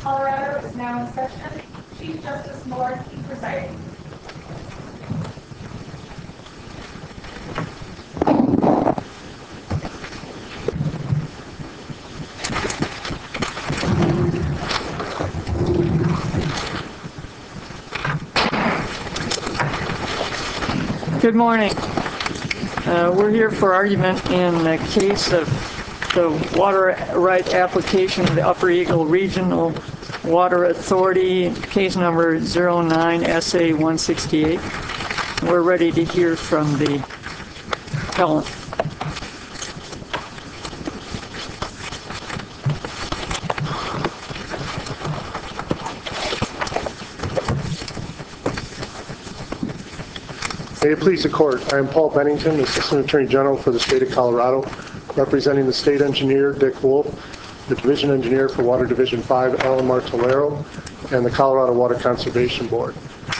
Colorado is now in session. Chief Justice Moore presiding. Good morning. We're here for argument in the case of the water right application of the Upper Eagle Regional Water Authority, case number 09SA168. We're ready to hear from the appellant. May it please the Court, I am Paul Bennington, Assistant Attorney General for the State of Colorado, representing the State Engineer, Dick Wolf, the Division Engineer for Water Division 5, Alan Martellero, and the Colorado Water Conservation Board.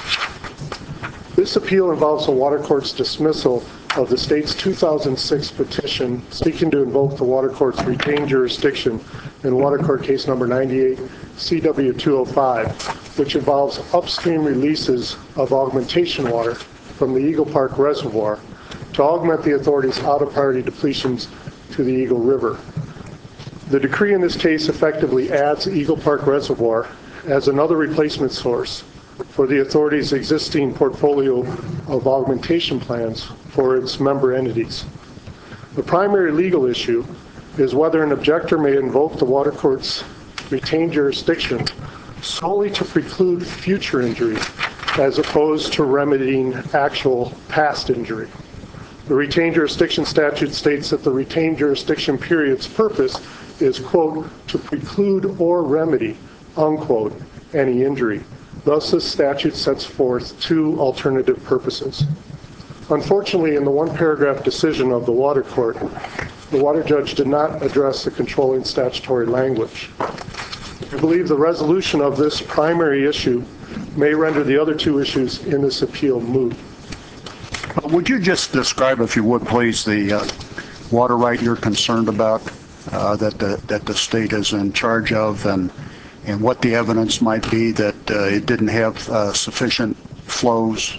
This appeal involves the Water Court's dismissal of the state's 2006 petition seeking to invoke the Water Court's retained jurisdiction in Water Court Case Number 98, CW205, which involves upstream releases of augmentation water from the Eagle Park Reservoir to augment the authority's out-of-priority depletions to the Eagle River. The decree in this case effectively adds Eagle Park Reservoir as another replacement source for the authority's existing portfolio of augmentation plans for its member entities. The primary legal issue is whether an objector may invoke the Water Court's retained jurisdiction solely to preclude future injury as opposed to remedying actual past injury. The retained jurisdiction statute states that the retained jurisdiction period's purpose is, quote, to preclude or remedy, unquote, any injury. Thus, this statute sets forth two alternative purposes. Unfortunately, in the one-paragraph decision of the Water Court, the water judge did not address the controlling statutory language. We believe the resolution of this primary issue may render the other two issues in this appeal moot. Would you just describe, if you would, please, the water right you're concerned about that the state is in charge of, and what the evidence might be that it didn't have sufficient flows?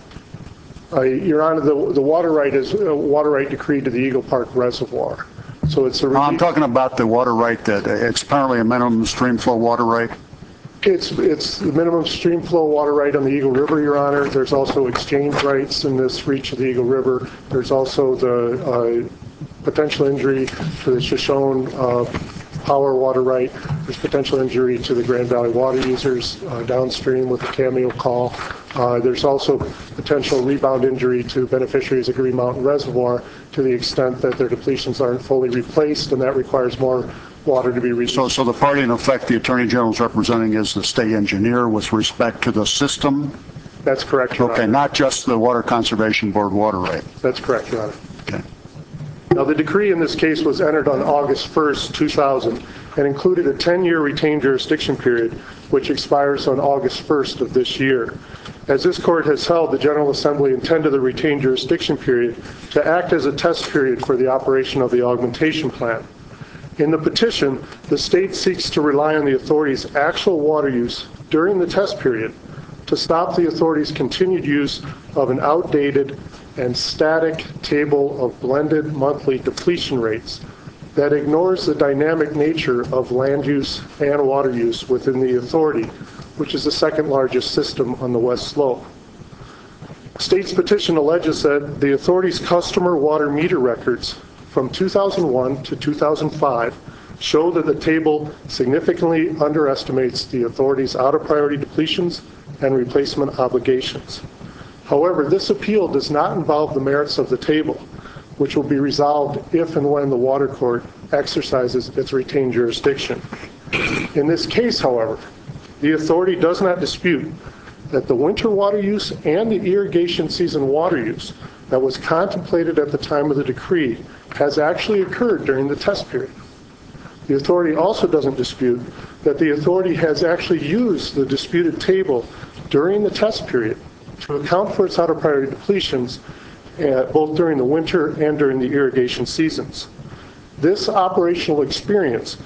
Your Honor, the water right is a water right decreed to the Eagle Park Reservoir. So it's a I'm talking about the water right that it's apparently a minimum stream flow water right. It's the minimum stream flow water right on the Eagle River, Your Honor. There's also exchange rights in this reach of the Eagle River. There's also the potential injury to the Shoshone power water right. There's potential injury to the Grand Valley water users downstream with the Cameo call. There's also potential rebound injury to beneficiaries of Green Mountain Reservoir to the extent that their depletions aren't fully replaced, and that requires more water to be released. So the party in effect the Attorney General is representing is the state engineer with respect to the system? That's correct, Your Honor. Okay, not just the Water Conservation Board water right. That's correct, Your Honor. Okay. Now, the decree in this case was entered on August 1st, 2000, and included a 10-year retained jurisdiction period, which expires on August 1st of this year. As this court has held, the General Assembly intended the retained jurisdiction period to act as a test period for the operation of the augmentation plan. In the petition, the state seeks to rely on the authority's actual water use during the test period to stop the authority's continued use of an outdated and static table of blended monthly depletion rates that ignores the dynamic nature of land use and water use within the authority, which is the second largest system on the West Slope. The state's petition alleges that the authority's customer water meter records from 2001 to 2005 show that the table significantly underestimates the authority's out-of-priority depletions and replacement obligations. However, this appeal does not involve the merits of the table, which will be resolved if and when the Water Court exercises its retained jurisdiction. In this case, however, the authority does not dispute that the winter water use and the irrigation season water use that was contemplated at the time of the decree has actually occurred during the test period. The authority also doesn't dispute that the authority has actually used the disputed table during the test period to account for its out-of-priority depletions both during the winter and during the irrigation seasons. This operational experience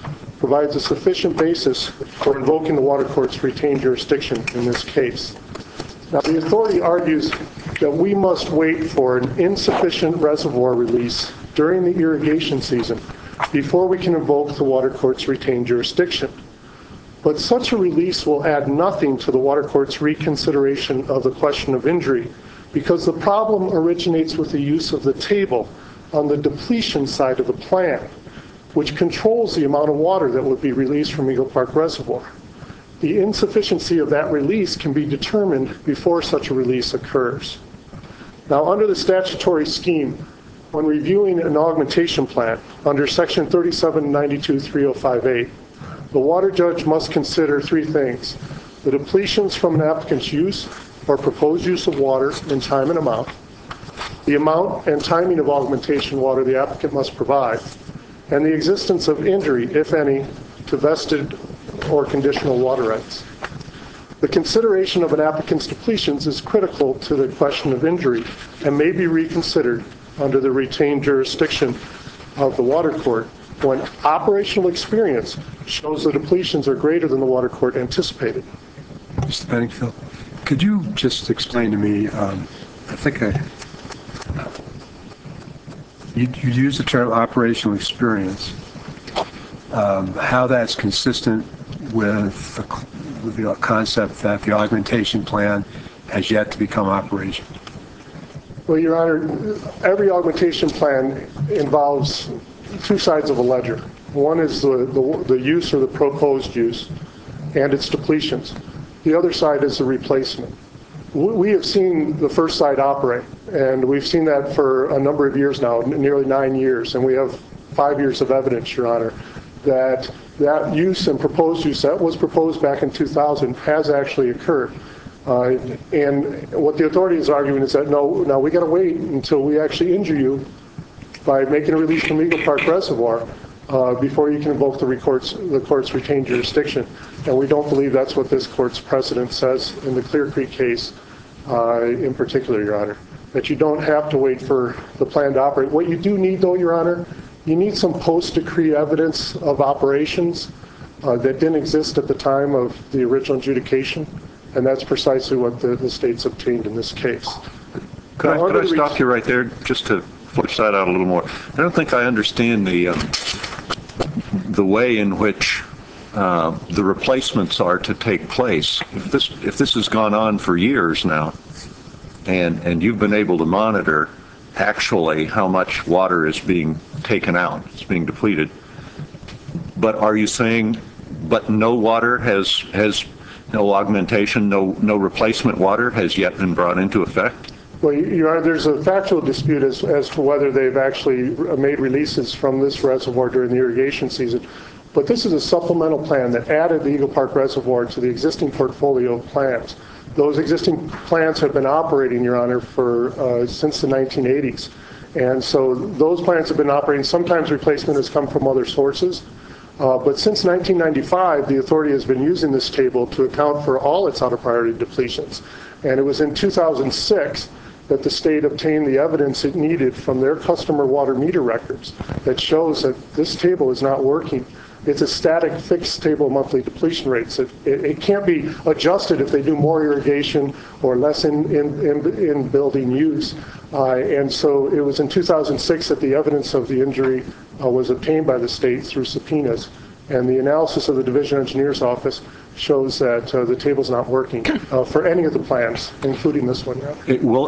provides a sufficient basis for invoking the water court's retained jurisdiction in this case. Now, the authority argues that we must wait for an insufficient reservoir release during the irrigation season before we can invoke the water court's retained jurisdiction. But such a release will add nothing to the water court's reconsideration of the question of injury, because the problem originates with the use of the table on the depletion side of the plan, which controls the amount of water that would be released from Eagle Park Reservoir. The insufficiency of that release can be determined before such a release occurs. Now, under the statutory scheme, when reviewing an augmentation plan under Section 3792-3058, the water judge must consider three things: the depletions from an applicant's use or proposed use of water in time and amount, the amount and timing of augmentation water the applicant must provide, and the existence of injury, if any, to vested or conditional water rights. The consideration of an applicant's depletions is critical to the question of injury and may be reconsidered under the retained jurisdiction of the water court when operational experience shows the depletions are greater than the water court anticipated. Mr. Benningfield, could you just explain to me, you use the term operational experience, how that's consistent with the concept that the augmentation plan has yet to become operational? Well, Your Honor, every augmentation plan involves two sides of a ledger. One is the use or the proposed use and its depletions. The other side is the replacement. We have seen the first side operate, and we've seen that for a number of years now, nearly 9 years, and we have 5 years of evidence, Your Honor, that use and proposed use that was proposed back in 2000 has actually occurred. And what the authority is arguing is that no, we got to wait until we actually injure you by making a release from Eagle Park Reservoir before you can invoke the court's retained jurisdiction. And we don't believe that's what this court's precedent says in the Clear Creek case in particular, Your Honor, that you don't have to wait for the plan to operate. What you do need, though, Your Honor, you need some post-decree evidence of operations that didn't exist at the time of the original adjudication, and that's precisely what the state's obtained in this case. Could I stop you right there just to flesh that out a little more? I don't think I understand the way in which the replacements are to take place. If this has gone on for years now, and you've been able to monitor actually how much water is being taken out, it's being depleted, but are you saying, but no water has no augmentation, no replacement water has yet been brought into effect? Well, Your Honor, there's a factual dispute as to whether they've actually made releases from this reservoir during the irrigation season. But this is a supplemental plan that added the Eagle Park Reservoir to the existing portfolio of plans. Those existing plans have been operating, Your Honor, since the 1980s. And so those plans have been operating. Sometimes replacement has come from other sources. But since 1995, the authority has been using this table to account for all its outer priority depletions. And it was in 2006 that the state obtained the evidence it needed from their customer water meter records that shows that this table is not working. It's a static, fixed table of monthly depletion rates. It can't be adjusted if they do more irrigation or less in building use. And so it was in 2006 that the evidence of the injury was obtained by the state through subpoenas. And the analysis of the Division Engineer's Office shows that the table's not working for any of the plans, including this one. Well,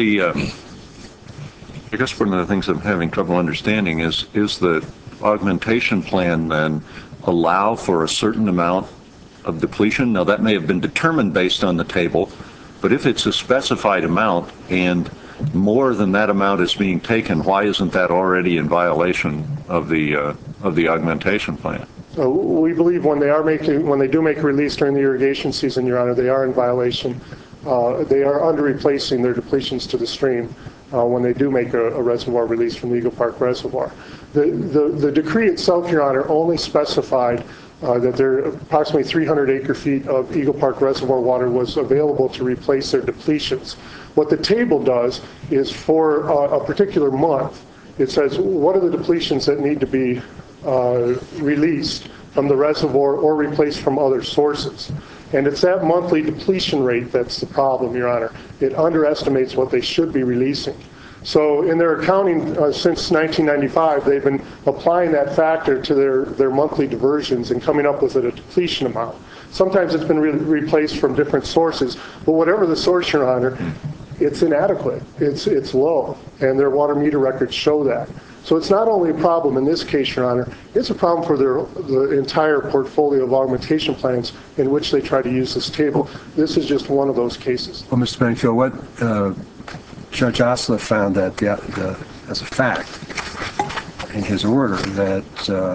I guess one of the things I'm having trouble understanding is the augmentation plan then allow for a certain amount of depletion? Now, that may have been determined based on the table, but if it's a specified amount and more than that amount is being taken, why isn't that already in violation of the augmentation plan? We believe when they do make a release during the irrigation season, Your Honor, they are in violation. They are under replacing their depletions to the stream when they do make a reservoir release from the Eagle Park Reservoir. The decree itself, Your Honor, only specified that there approximately 300 acre-feet of Eagle Park Reservoir water was available to replace their depletions. What the table does is for a particular month, it says what are the depletions that need to be released from the reservoir or replaced from other sources. And it's that monthly depletion rate that's the problem, Your Honor. It underestimates what they should be releasing. So in their accounting since 1995, they've been applying that factor to their monthly diversions and coming up with a depletion amount. Sometimes it's been replaced from different sources, but whatever the source, Your Honor, it's inadequate. It's low, and their water meter records show that. So it's not only a problem in this case, Your Honor, it's a problem for the entire portfolio of augmentation plans in which they try to use this table. This is just one of those cases. Well, Mr. Benfield, what Judge Osler found that as a fact in his order that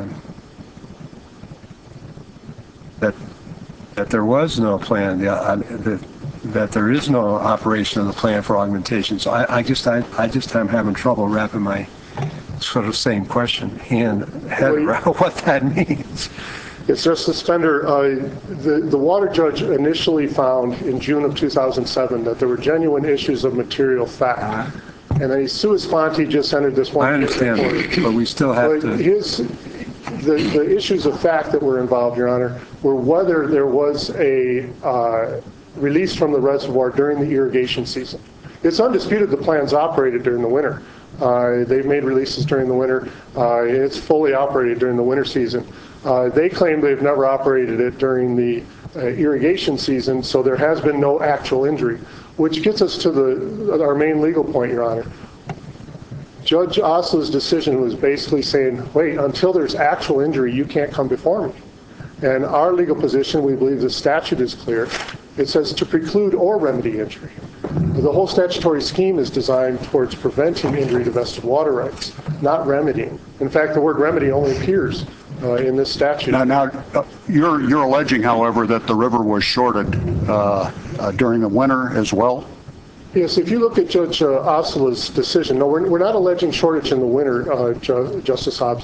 there was no plan, that there is no operation of the plan for augmentation. So I just am having trouble wrapping my sort of same question head around what that means. It's Justice Fender. The water judge initially found in June of 2007 that there were genuine issues of material fact. And then sua sponte just entered this one. I understand, but we still have to. The issues of fact that were involved, Your Honor, were whether there was a release from the reservoir during the irrigation season. It's undisputed the plans operated during the winter. They've made releases during the winter. It's fully operated during the winter season. They claim they've never operated it during the irrigation season, so there has been no actual injury, which gets us to our main legal point, Your Honor. Judge Osler's decision was basically saying, wait, until there's actual injury, you can't come before me. And our legal position, we believe the statute is clear. It says to preclude or remedy injury. The whole statutory scheme is designed towards preventing injury to vested water rights, not remedying. In fact, the word remedy only appears in this statute. Now, you're alleging, however, that the river was shorted during the winter as well? Yes, if you look at Judge Osler's decision, no, we're not alleging shortage in the winter, Justice Hobbs.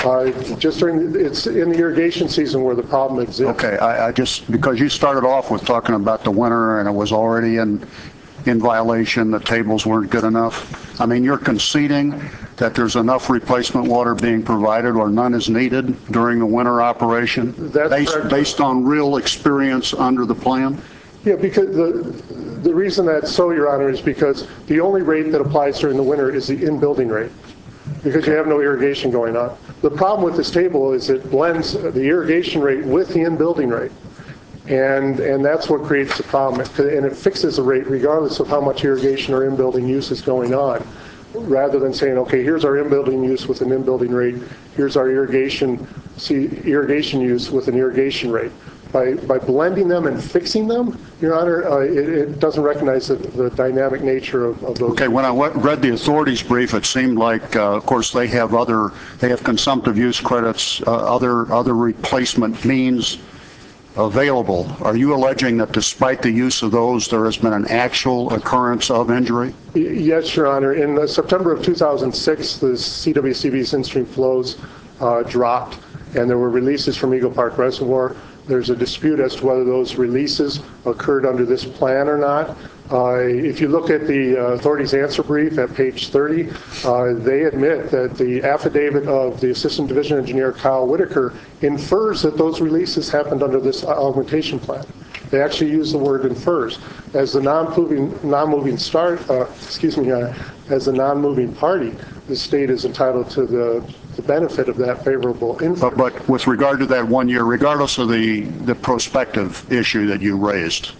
It's in the irrigation season where the problem exists. Okay, I just, because you started off with talking about the winter and it was already in violation, the tables weren't good enough. I mean, you're conceding that there's enough replacement water being provided or none is needed during the winter operation? That's based on real experience under the plan? Yeah, because the reason that's so, Your Honor, is because the only rate that applies during the winter is the in-building rate, because you have no irrigation going on. The problem with this table is it blends the irrigation rate with the in-building rate, and that's what creates the problem. And it fixes the rate regardless of how much irrigation or in-building use is going on, rather than saying, okay, here's our in-building use with an in-building rate, here's our irrigation use with an irrigation rate. By blending them and fixing them, Your Honor, it doesn't recognize the dynamic nature of those. Okay, when I read the authorities brief, it seemed like, of course, they have consumptive use credits, other replacement means available. Are you alleging that despite the use of those, there has been an actual occurrence of injury? Yes, Your Honor. In September of 2006, the CWCB's in-stream flows dropped, and there were releases from Eagle Park Reservoir. There's a dispute as to whether those releases occurred under this plan or not. If you look at the authorities' answer brief at page 30, they admit that the affidavit of the Assistant Division Engineer, Kyle Whitaker, infers that those releases happened under this augmentation plan. They actually use the word infers. As the as the non-moving party, the state is entitled to the benefit of that favorable inference. But with regard to that 1 year, regardless of the prospective issue that you raised,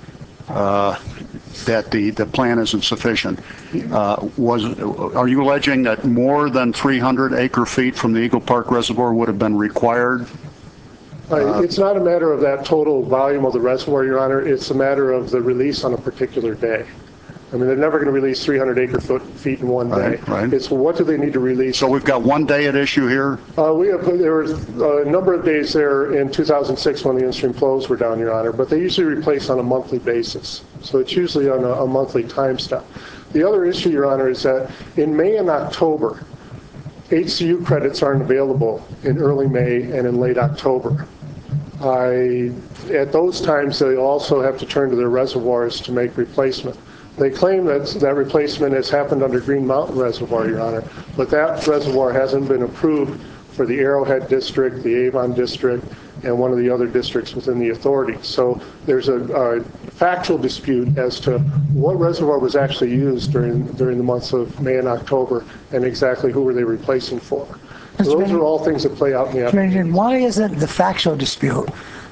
that the plan isn't sufficient, are you alleging that more than 300 acre feet from the Eagle Park Reservoir would have been required? It's not a matter of that total volume of the reservoir, Your Honor. It's a matter of the release on a particular day. I mean, they're never going to release 300 acre feet in one day. Right. It's what do they need to release? So we've got 1 day at issue here? There was a number of days there in 2006 when the in-stream flows were down, Your Honor, but they usually replace on a monthly basis. So it's usually on a monthly time step. The other issue, Your Honor, is that in May and October, HCU credits aren't available in early May and in late October. At those times, they also have to turn to their reservoirs to make replacement. They claim that replacement has happened under Green Mountain Reservoir, Your Honor, but that reservoir hasn't been approved for the Arrowhead District, the Avon District, and one of the other districts within the authority. So there's a factual dispute as to what reservoir was actually used during the months of May and October, and exactly who were they replacing for. So those are all things that play out in the application. Why isn't the factual dispute,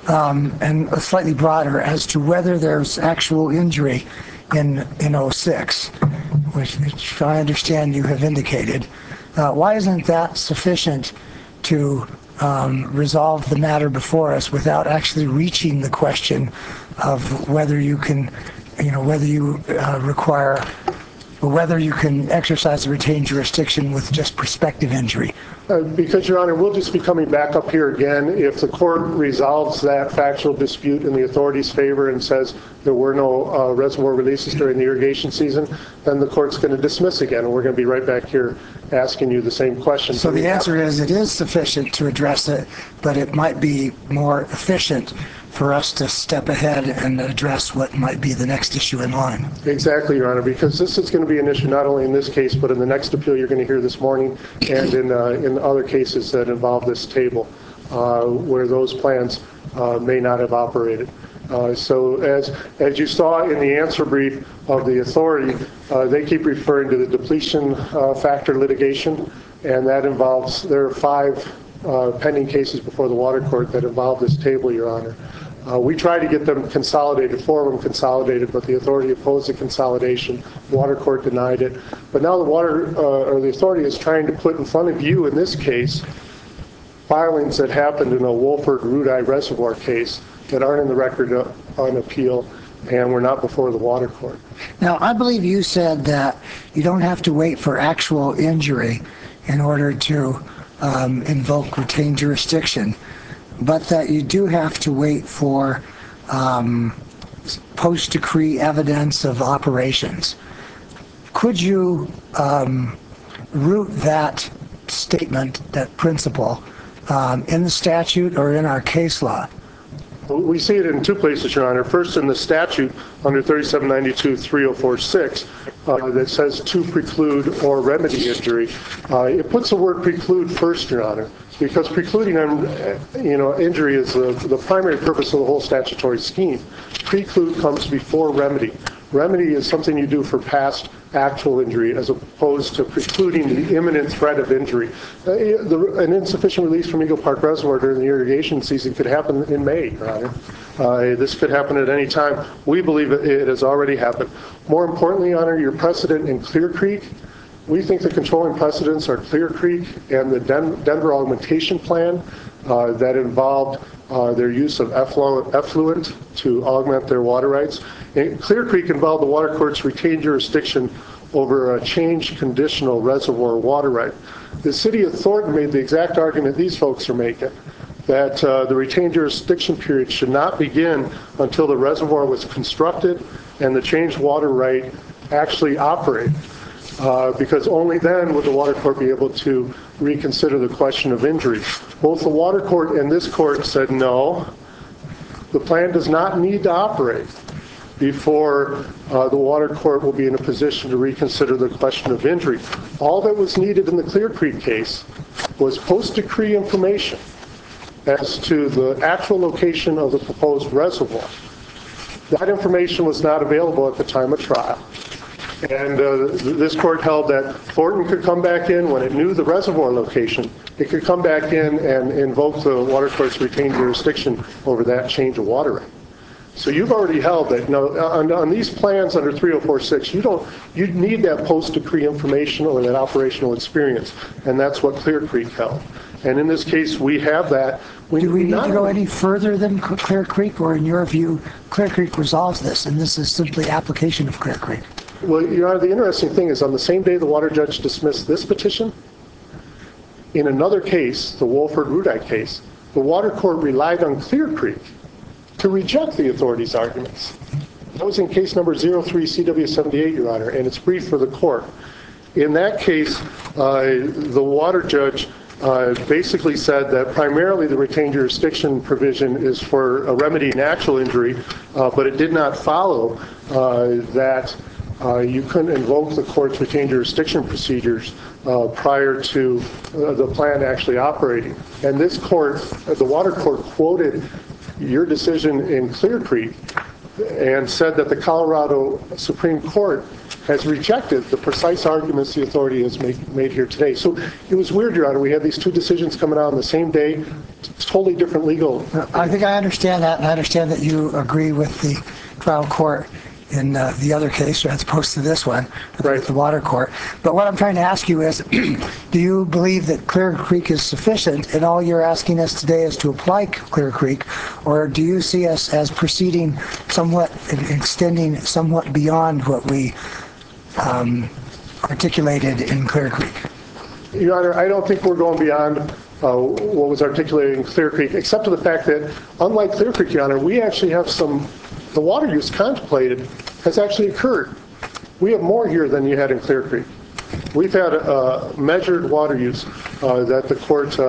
and slightly broader, as to whether there's actual injury in 06, which I understand you have indicated, why isn't that sufficient to resolve the matter before us without actually reaching the question of whether you can, whether you require, or whether you can exercise a retained jurisdiction with just prospective injury? Because, Your Honor, we'll just be coming back up here again if the court resolves that factual dispute in the authority's favor and says there were no reservoir releases during the irrigation season, then the court's going to dismiss again, and we're going to be right back here asking you the same question. So the answer is it is sufficient to address it, but it might be more efficient for us to step ahead and address what might be the next issue in line. Exactly, Your Honor, because this is going to be an issue not only in this case, but in the next appeal you're going to hear this morning, and in other cases that involve this table, where those plans may not have operated. So as you saw in the answer brief of the authority, they keep referring to the depletion factor litigation, and that involves, there are 5 pending cases before the water court that involve this table, Your Honor. We tried to get them consolidated, 4 of them consolidated, but the authority opposed the consolidation. The water court denied it. But now the authority is trying to put in front of you, in this case, filings that happened in a Wolford-Rudai Reservoir case that aren't in the record on appeal and were not before the water court. Now, I believe you said that you don't have to wait for actual injury in order to invoke retained jurisdiction, but that you do have to wait for post-decree evidence of operations. Could you root that statement, that principle, in the statute or in our case law? We see it in 2 places, Your Honor. First, in the statute under 3792-3046 that says to preclude or remedy injury. It puts the word preclude first, Your Honor, because precluding injury is the primary purpose of the whole statutory scheme. Preclude comes before remedy. Remedy is something you do for past actual injury as opposed to precluding the imminent threat of injury. An insufficient release from Eagle Park Reservoir during the irrigation season could happen in May, Your Honor. This could happen at any time. We believe it has already happened. More importantly, Your Honor, your precedent in Clear Creek, we think the controlling precedents are Clear Creek and the Denver Augmentation Plan that involved their use of effluent to augment their water rights. And Clear Creek involved the water court's retained jurisdiction over a changed conditional reservoir water right. The city of Thornton made the exact argument these folks are making, that the retained jurisdiction period should not begin until the reservoir was constructed and the changed water right actually operated. Because only then would the water court be able to reconsider the question of injury. Both the water court and this court said no, the plan does not need to operate before the water court will be in a position to reconsider the question of injury. All that was needed in the Clear Creek case was post-decree information as to the actual location of the proposed reservoir. That information was not available at the time of trial. And this court held that Thornton could come back in when it knew the reservoir location. It could come back in and invoke the water court's retained jurisdiction over that change of water right. So you've already held that on these plans under 3046, you need that post-decree information or that operational experience, and that's what Clear Creek held. And in this case, we have that. Do we need to go any further than Clear Creek, or in your view, Clear Creek resolves this, and this is simply application of Clear Creek? Well, Your Honor, the interesting thing is on the same day the water judge dismissed this petition, in another case, the Wolford-Rudai case, the water court relied on Clear Creek to reject the authority's arguments. That was in case number 03-CW78, Your Honor, and it's briefed for the court. In that case, the water judge basically said that primarily the retained jurisdiction provision is for a remedy in actual injury, but it did not follow that you couldn't invoke the court's retained jurisdiction procedures prior to the plant actually operating. And this court, the water court, quoted your decision in Clear Creek and said that the Colorado Supreme Court has rejected the precise arguments the authority has made here today. So it was weird, Your Honor. We had these two decisions coming out on the same day, totally different legal. I think I understand that, and I understand that you agree with the trial court in the other case as opposed to this one, Right. the water court. But what I'm trying to ask you is, do you believe that Clear Creek is sufficient, and all you're asking us today is to apply Clear Creek, or do you see us as proceeding somewhat, extending somewhat beyond what we articulated in Clear Creek? Your Honor, I don't think we're going beyond what was articulated in Clear Creek, except for the fact that, unlike Clear Creek, Your Honor, we actually have the water use contemplated has actually occurred. We have more here than you had in Clear Creek. We've had measured water use that the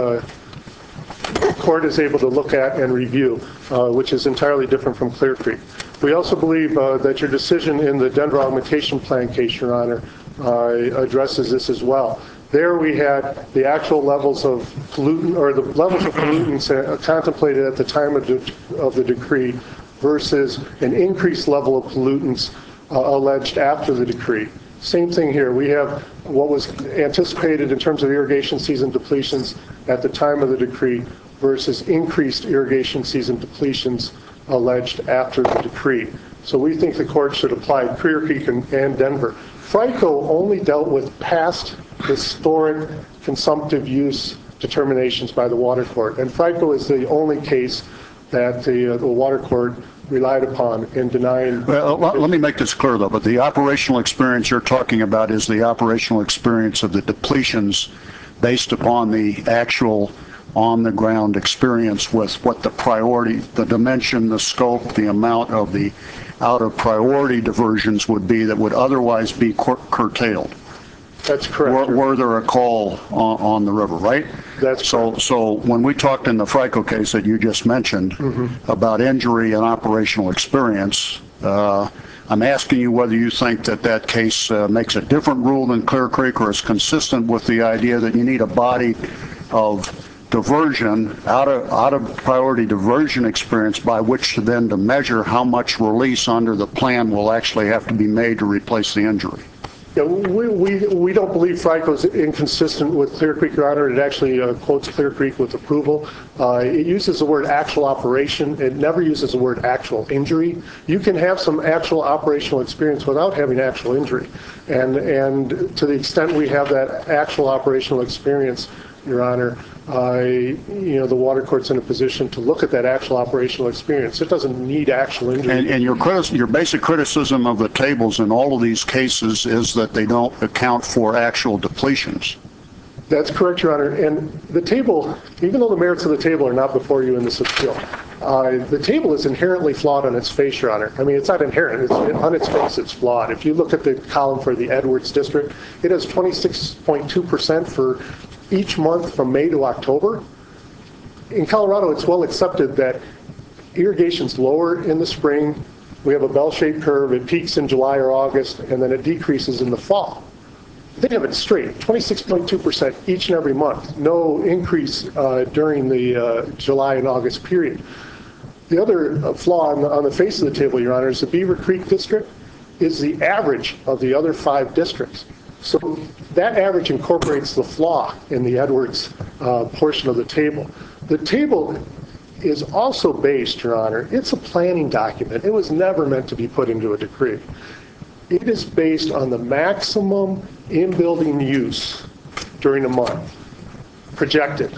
court is able to look at and review, which is entirely different from Clear Creek. We also believe that your decision in the Denver Augmentation Plan case, Your Honor, addresses this as well. There we had the actual levels of pollutant, or the levels of pollutants contemplated at the time of the decree versus an increased level of pollutants alleged after the decree. Same thing here. We have what was anticipated in terms of irrigation season depletions at the time of the decree versus increased irrigation season depletions alleged after the decree. So we think the court should apply Clear Creek and Denver. FRICO only dealt with past historic consumptive use determinations by the water court, and FRICO is the only case that the water court relied upon in denying. Well, let me make this clear, though, but the operational experience you're talking about is the operational experience of the depletions based upon the actual on-the-ground experience with what the priority, the dimension, the scope, the amount of the out-of-priority diversions would be that would otherwise be curtailed. That's correct. Were there a call on the river, right? That's correct. So when we talked in the FRICO case that you just mentioned about injury and operational experience, I'm asking you whether you think that case makes a different rule than Clear Creek, or is consistent with the idea that you need a body of diversion, out of priority diversion experience by which to then to measure how much release under the plan will actually have to be made to replace the injury. Yeah, we don't believe FRICO is inconsistent with Clear Creek, Your Honor. It actually quotes Clear Creek with approval. It uses the word actual operation. It never uses the word actual injury. You can have some actual operational experience without having actual injury. And to the extent we have that actual operational experience, Your Honor, the water court's in a position to look at that actual operational experience. It doesn't need actual injury. And your basic criticism of the tables in all of these cases is that they don't account for actual depletions. That's correct, Your Honor. And the table, even though the merits of the table are not before you in this appeal, the table is inherently flawed on its face, Your Honor. I mean, it's not inherent. On its face, it's flawed. If you look at the column for the Edwards District, it has 26.2% for each month from May to October. In Colorado, it's well accepted that irrigation's lower in the spring. We have a bell-shaped curve. It peaks in July or August, and then it decreases in the fall. They have it straight, 26.2% each and every month. No increase during the July and August period. The other flaw on the face of the table, Your Honor, is the Beaver Creek District is the average of the other 5 districts. So that average incorporates the flaw in the Edwards portion of the table. The table is also based, Your Honor, it's a planning document. It was never meant to be put into a decree. It is based on the maximum in-building use during a month, projected.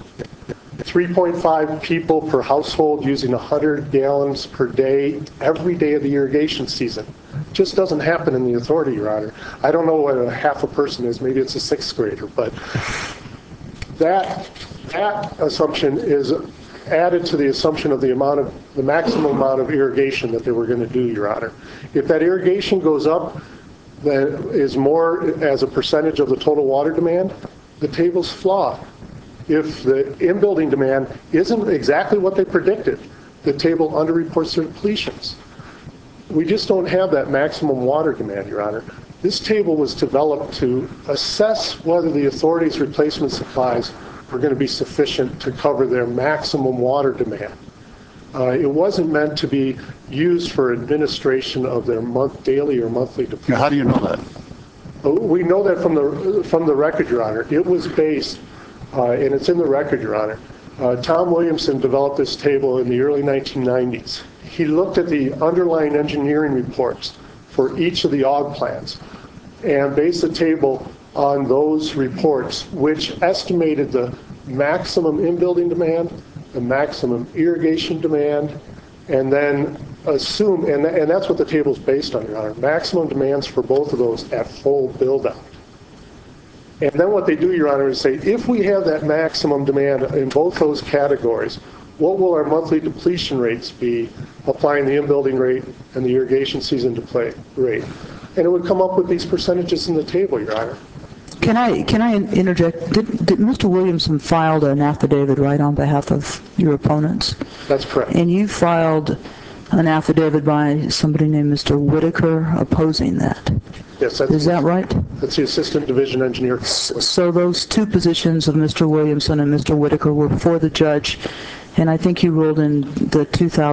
3.5 people per household using 100 gallons per day every day of the irrigation season. Just doesn't happen in the authority, Your Honor. I don't know what a half a person is. Maybe it's a 6th grader, but that assumption is added to the assumption of the maximum amount of irrigation that they were going to do, Your Honor. If that irrigation goes up, that is more as a percentage of the total water demand, the table's flawed. If the in-building demand isn't exactly what they predicted, the table underreports their depletions. We just don't have that maximum water demand, Your Honor. This table was developed to assess whether the authority's replacement supplies were going to be sufficient to cover their maximum water demand. It wasn't meant to be used for administration of their daily or monthly deployment. How do you know that? We know that from the record, Your Honor. It was based, and it's in the record, Your Honor. Tom Williamson developed this table in the early 1990s. He looked at the underlying engineering reports for each of the AUG plants and based the table on those reports, which estimated the maximum in-building demand, the maximum irrigation demand, and then assume, and that's what the table's based on, Your Honor, maximum demands for both of those at full build-out. And then what they do, Your Honor, is say, if we have that maximum demand in both those categories, what will our monthly depletion rates be applying the in-building rate and the irrigation season rate? And it would come up with these percentages in the table, Your Honor. Can I interject? Did Mr. Williamson filed an affidavit, right, on behalf of your opponents? That's correct. And you filed an affidavit by somebody named Mr. Whitaker opposing that? Yes, is that right? That's the Assistant Division Engineer. So those two positions of Mr. Williamson and Mr. Whitaker were before the judge, and I think you ruled in the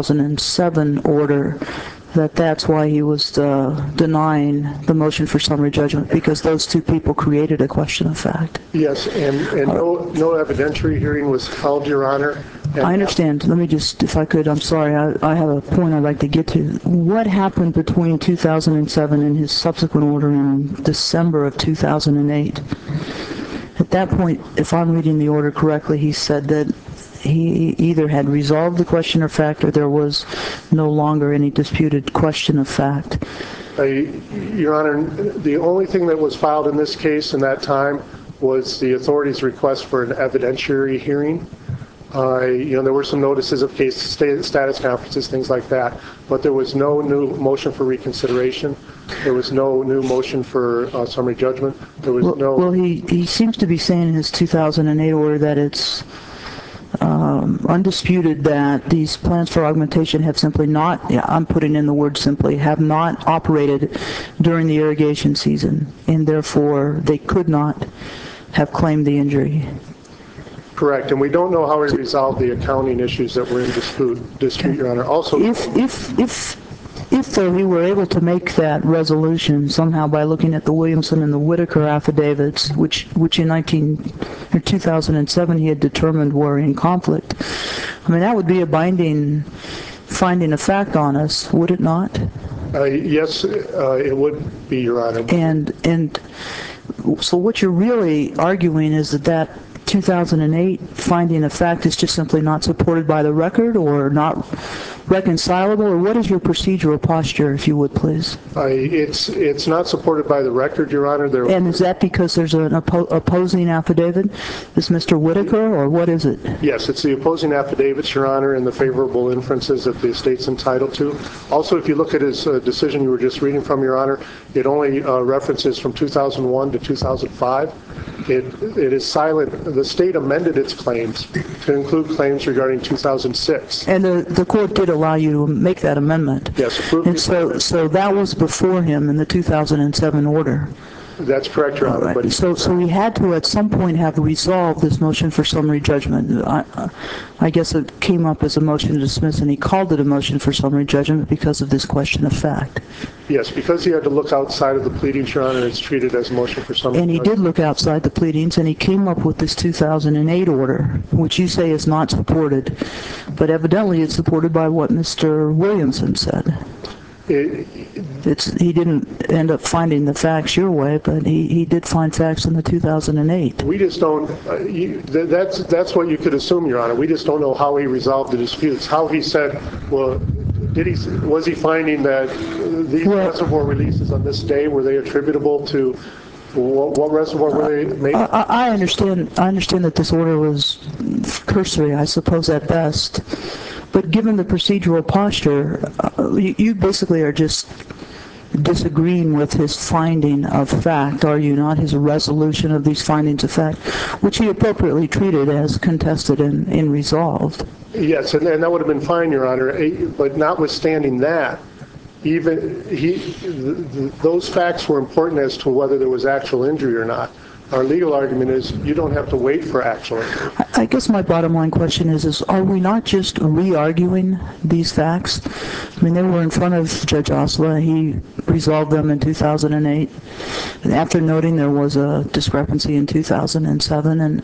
2007 order that that's why he was denying the motion for summary judgment, because those two people created a question of fact. Yes, and no evidentiary hearing was held, Your Honor. I understand. Let me just, if I could, I'm sorry, I have a point I'd like to get to. What happened between 2007 and his subsequent order in December of 2008? At that point, if I'm reading the order correctly, he said that he either had resolved the question of fact or there was no longer any disputed question of fact. Your Honor, the only thing that was filed in this case in that time was the authority's request for an evidentiary hearing. There were some notices of case status conferences, things like that, but there was no new motion for reconsideration. There was no new motion for summary judgment. There was no. Well, he seems to be saying in his 2008 order that it's undisputed that these plans for augmentation have simply not, I'm putting in the word simply, have not operated during the irrigation season, and therefore they could not have claimed the injury. Correct, and we don't know how he resolved the accounting issues that were in dispute, Your Honor. Also, if though he were able to make that resolution somehow by looking at the Williamson and the Whitaker affidavits, which in 2007 he had determined were in conflict, I mean, that would be a binding finding of fact on us, would it not? Yes, it would be, Your Honor. And so what you're really arguing is that 2008 finding of fact is just simply not supported by the record or not reconcilable, or what is your procedural posture, if you would, please? It's not supported by the record, Your Honor. And is that because there's an opposing affidavit? Is Mr. Whitaker, or what is it? Yes, it's the opposing affidavits, Your Honor, and the favorable inferences that the estate's entitled to. Also, if you look at his decision you were just reading from, Your Honor, it only references from 2001 to 2005. It is silent. The state amended its claims to include claims regarding 2006. And the court did allow you to make that amendment. Yes. And so that was before him in the 2007 order. That's correct, Your Honor. Right. But so he had to at some point have resolved this motion for summary judgment. I guess it came up as a motion to dismiss, and he called it a motion for summary judgment because of this question of fact. Yes, because he had to look outside of the pleadings, Your Honor, it's treated as a motion for summary judgment. And he did look outside the pleadings, and he came up with this 2008 order, which you say is not supported, but evidently it's supported by what Mr. Williamson said. He didn't end up finding the facts your way, but he did find facts in the 2008. We just don't, that's what you could assume, Your Honor. We just don't know how he resolved the disputes. How he said, well, was he finding that these reservoir releases on this day, were they attributable to, what reservoir were they made? I understand that this order was cursory, I suppose, at best. But given the procedural posture, you basically are just disagreeing with his finding of fact, are you not? His resolution of these findings of fact, which he appropriately treated as contested and resolved. Yes, and that would have been fine, Your Honor. But notwithstanding that, those facts were important as to whether there was actual injury or not. Our legal argument is you don't have to wait for actual injury. I guess my bottom line question is are we not just re-arguing these facts? I mean, they were in front of Judge Osler. He resolved them in 2008. After noting there was a discrepancy in 2007, and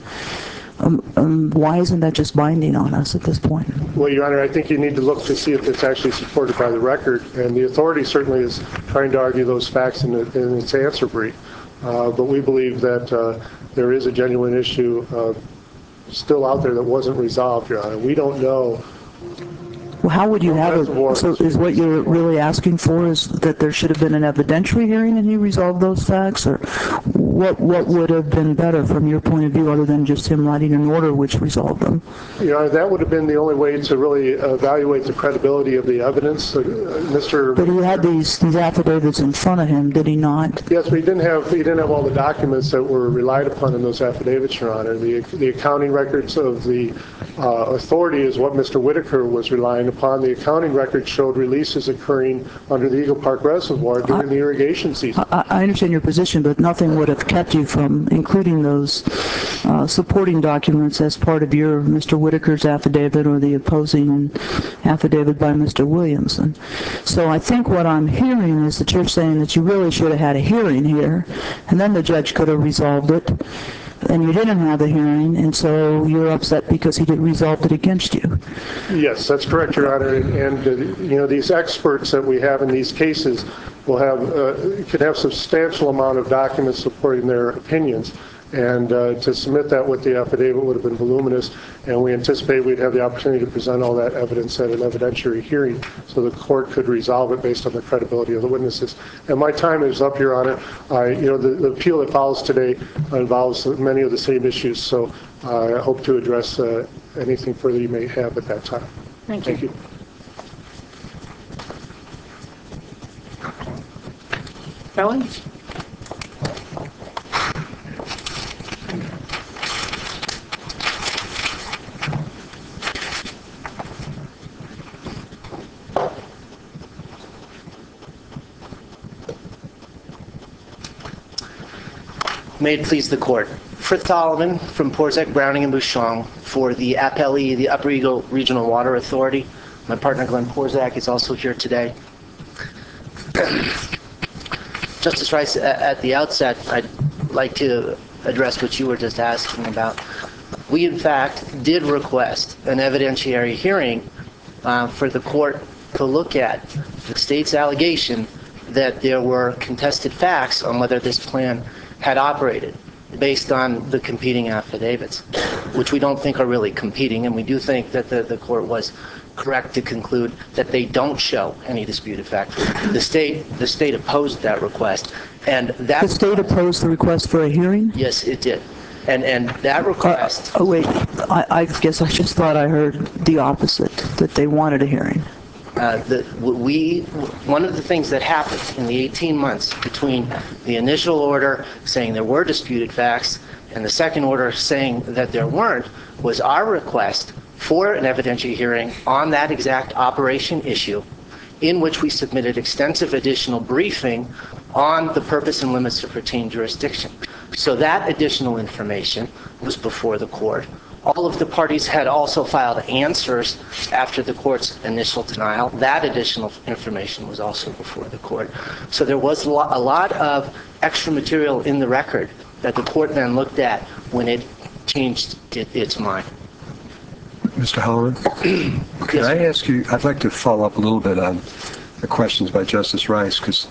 why isn't that just binding on us at this point? Well, Your Honor, I think you need to look to see if it's actually supported by the record, and the authority certainly is trying to argue those facts in its answer brief. But we believe that there is a genuine issue still out there that wasn't resolved, Your Honor. We don't know. Well, how would you have it? So is what you're really asking for is that there should have been an evidentiary hearing and he resolved those facts? Or what would have been better from your point of view other than just him writing an order which resolved them? Your Honor, that would have been the only way to really evaluate the credibility of the evidence. But he had these affidavits in front of him, did he not? Yes, but he didn't have all the documents that were relied upon in those affidavits, Your Honor. The accounting records of the authority is what Mr. Whitaker was relying upon. The accounting records showed releases occurring under the Eagle Park Reservoir during the irrigation season. I understand your position, but nothing would have kept you from including those supporting documents as part of your Mr. Whitaker's affidavit or the opposing affidavit by Mr. Williamson. So I think what I'm hearing is that you're saying that you really should have had a hearing here, and then the judge could have resolved it, and you didn't have a hearing, and so you're upset because he resolved it against you. Yes, that's correct, Your Honor. And these experts that we have in these cases will could have substantial amount of documents supporting their opinions. And to submit that with the affidavit would have been voluminous, and we anticipate we'd have the opportunity to present all that evidence at an evidentiary hearing so the court could resolve it based on the credibility of the witnesses. And my time is up, Your Honor. The appeal that follows today involves many of the same issues, so I hope to address anything further you may have at that time. Thank you. Ellen? May it please the court. Fritz Solomon from Porzek, Browning, and Bouchon for the APLE, the Upper Eagle Regional Water Authority. My partner Glenn Porzek is also here today. Justice Rice, at the outset, I'd like to address what you were just asking about. We, in fact, did request an evidentiary hearing for the court to look at the state's allegation that there were contested facts on whether this plan had operated based on the competing affidavits, which we don't think are really competing, and we do think that the court was correct to conclude that they don't show any disputed fact. The state opposed that request, and that the state opposed the request for a hearing? Yes, it did, and that request. Oh wait, I guess I just thought I heard the opposite, that they wanted a hearing. One of the things that happened in the 18 months between the initial order saying there were disputed facts and the second order saying that there weren't was our request for an evidentiary hearing on that exact operation issue, in which we submitted extensive additional briefing on the purpose and limits of retained jurisdiction. So that additional information was before the court. All of the parties had also filed answers after the court's initial denial. That additional information was also before the court. So there was a lot of extra material in the record that the court then looked at when it changed its mind. Mr. Halloran, can I ask you, I'd like to follow up a little bit on the questions by Justice Rice, because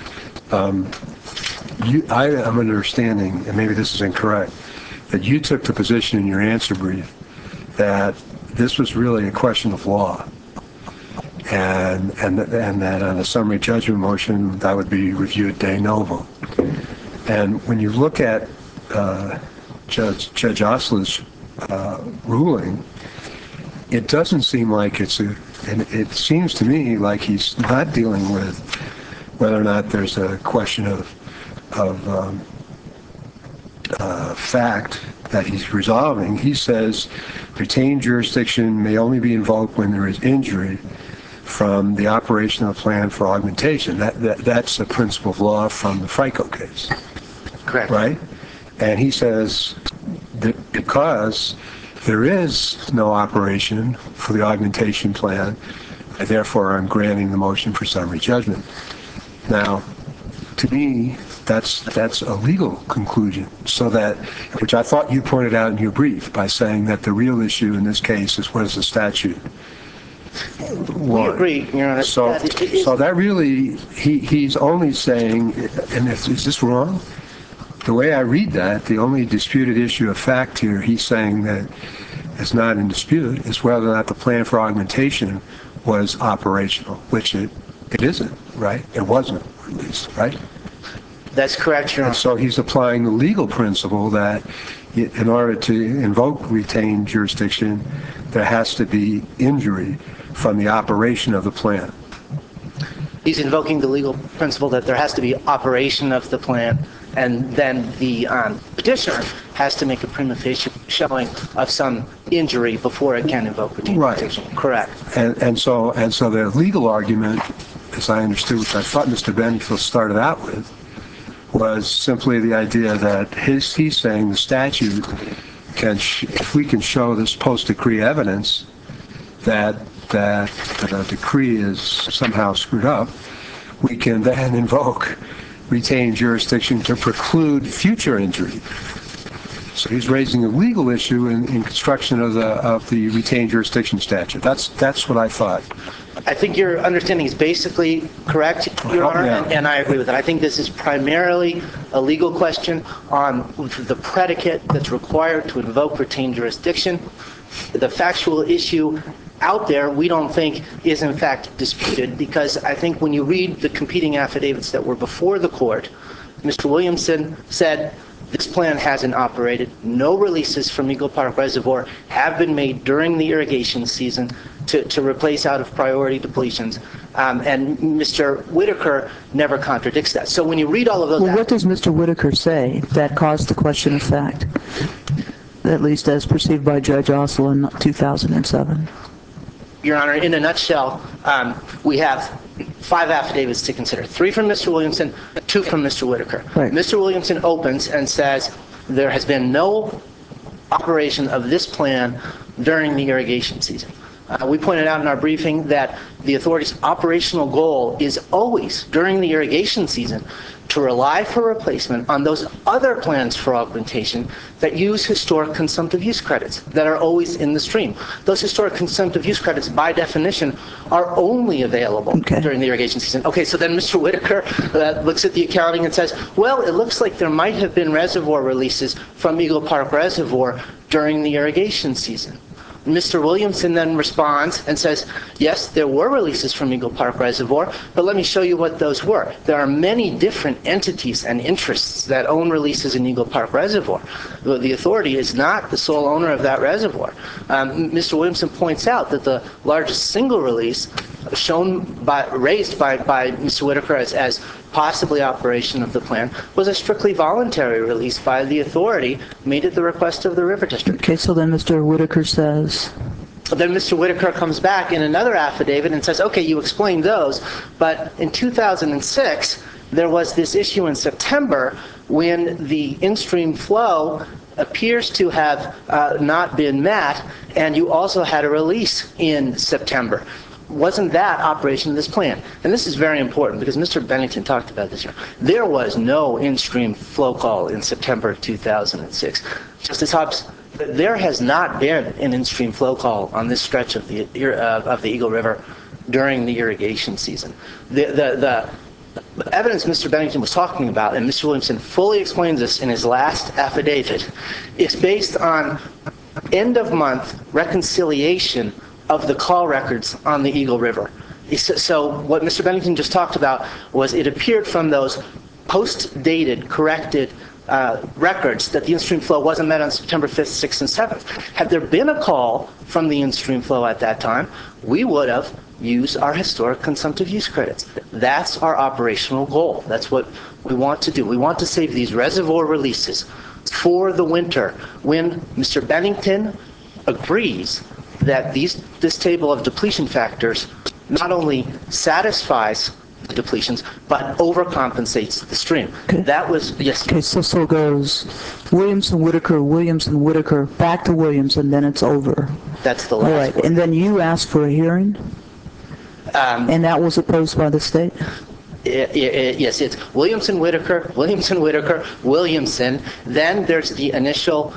I am understanding, and maybe this is incorrect, that you took the position in your answer brief that this was really a question of law, and that on a summary judgment motion that would be reviewed de novo. And when you look at Judge Osler's ruling, it doesn't seem like and it seems to me like he's not dealing with whether or not there's a question of fact that he's resolving. He says retained jurisdiction may only be invoked when there is injury from the operation of the plan for augmentation. That's the principle of law from the FICO case. Correct. Right? And he says that because there is no operation for the augmentation plan, therefore I'm granting the motion for summary judgment. Now, to me, that's a legal conclusion, so that, which I thought you pointed out in your brief by saying that the real issue in this case is what is the statute. We agree, Your Honor. So that really, he's only saying, and is this wrong? The way I read that, the only disputed issue of fact here, he's saying that is not in dispute, is whether or not the plan for augmentation was operational, which it isn't, right? It wasn't, at least, right? That's correct, Your Honor. And so he's applying the legal principle that in order to invoke retained jurisdiction, there has to be injury from the operation of the plan. He's invoking the legal principle that there has to be operation of the plan, and then the petitioner has to make a prima facie showing of some injury before it can invoke retained jurisdiction. Correct. And so the legal argument, as I understood, which I thought Mr. Benningfield started out with, was simply the idea that he's saying the statute can, if we can show this post-decree evidence that the decree is somehow screwed up, we can then invoke retained jurisdiction to preclude future injury. So he's raising a legal issue in construction of the retained jurisdiction statute. That's what I thought. I think your understanding is basically correct, Your Honor, and I agree with that. I think this is primarily a legal question on the predicate that's required to invoke retained jurisdiction. The factual issue out there, we don't think is in fact disputed, because I think when you read the competing affidavits that were before the court, Mr. Williamson said this plan hasn't operated. No releases from Eagle Park Reservoir have been made during the irrigation season to replace out of priority depletions. And Mr. Whitaker never contradicts that. So when you read all of those... Well, what does Mr. Whitaker say that caused the question of fact, at least as perceived by Judge Osler in 2007? Your Honor, in a nutshell, we have 5 affidavits to consider. 3 from Mr. Williamson, 2 from Mr. Whitaker. Right. Mr. Williamson opens and says there has been no operation of this plan during the irrigation season. We pointed out in our briefing that the authority's operational goal is always, during the irrigation season, to rely for replacement on those other plans for augmentation that use historic consumptive use credits that are always in the stream. Those historic consumptive use credits, by definition, are only available during the irrigation season. Okay, so then Mr. Whitaker looks at the accounting and says, well, it looks like there might have been reservoir releases from Eagle Park Reservoir during the irrigation season. Mr. Williamson then responds and says, yes, there were releases from Eagle Park Reservoir, but let me show you what those were. There are many different entities and interests that own releases in Eagle Park Reservoir. The authority is not the sole owner of that reservoir. Mr. Williamson points out that the largest single release raised by Mr. Whitaker as possibly operation of the plan was a strictly voluntary release by the authority made at the request of the River District. Okay, so then Mr. Whitaker says... Then Mr. Whitaker comes back in another affidavit and says, okay, you explained those, but in 2006, there was this issue in September when the in-stream flow appears to have not been met, and you also had a release in September. Wasn't that operation of this plan? And this is very important because Mr. Bennington talked about this here. There was no in-stream flow call in September of 2006. Justice Hobbs, there has not been an in-stream flow call on this stretch of the Eagle River during the irrigation season. The evidence Mr. Bennington was talking about, and Mr. Williamson fully explains this in his last affidavit, is based on end-of-month reconciliation of the call records on the Eagle River. So what Mr. Bennington just talked about was it appeared from those post-dated, corrected records that the in-stream flow wasn't met on September 5th, 6th, and 7th. Had there been a call from the in-stream flow at that time, we would have used our historic consumptive use credits. That's our operational goal. That's what we want to do. We want to save these reservoir releases for the winter when Mr. Bennington agrees that this table of depletion factors not only satisfies the depletions, but overcompensates the stream. Okay. That was, yes. Okay, so it goes Williamson, Whitaker, back to Williamson, then it's over. That's the All last right, word. and then you asked for a hearing, and that was opposed by the state? Yes, it's Williamson, Whitaker, Williamson. Then there's the initial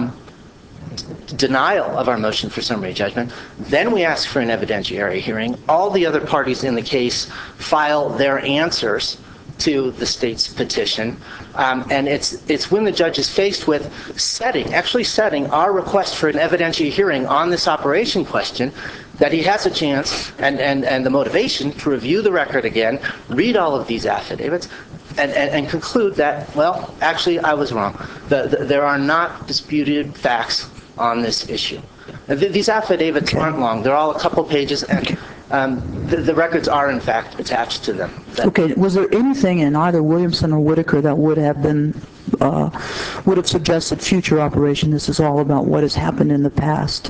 denial of our motion for summary judgment. Then we ask for an evidentiary hearing. All the other parties in the case file their answers to the state's petition. And it's when the judge is faced with actually setting our request for an evidentiary hearing on this operation question that he has a chance and the motivation to review the record again, read all of these affidavits, and conclude that, well, actually, I was wrong. There are not disputed facts on this issue. These affidavits aren't long. They're all a couple pages, and the records are, in fact, attached to them. Okay, was there anything in either Williamson or Whitaker that would have suggested future operation? This is all about what has happened in the past.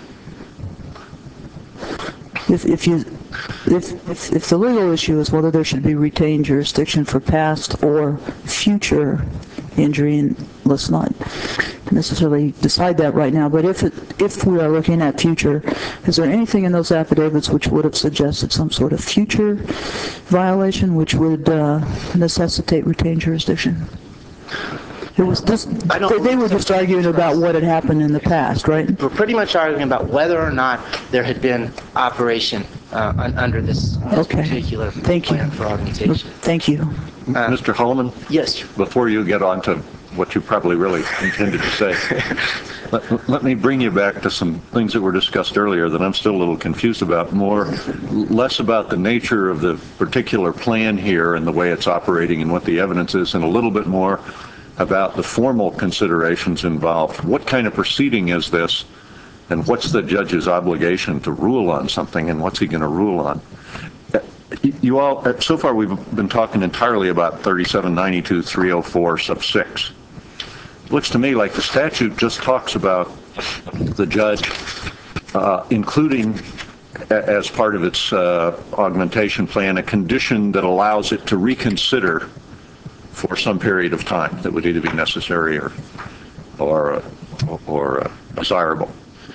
If the legal issue is whether there should be retained jurisdiction for past or future injury, and let's not necessarily decide that right now, but if we are looking at future, is there anything in those affidavits which would have suggested some sort of future violation which would necessitate retained jurisdiction? It was just, they were just arguing about what had happened in the past, right? We're pretty much arguing about whether or not there had been operation under this particular plan for augmentation. Thank you. Mr. Holloman? Yes. Before you get on to what you probably really intended to say, let me bring you back to some things that were discussed earlier that I'm still a little confused about, less about the nature of the particular plan here and the way it's operating and what the evidence is, and a little bit more about the formal considerations involved. What kind of proceeding is this, and what's the judge's obligation to rule on something, and what's he going to rule on? You all, so far we've been talking entirely about 3792-304 sub 6. Looks to me like the statute just talks about the judge including as part of its augmentation plan a condition that allows it to reconsider for some period of time that would either be necessary or desirable.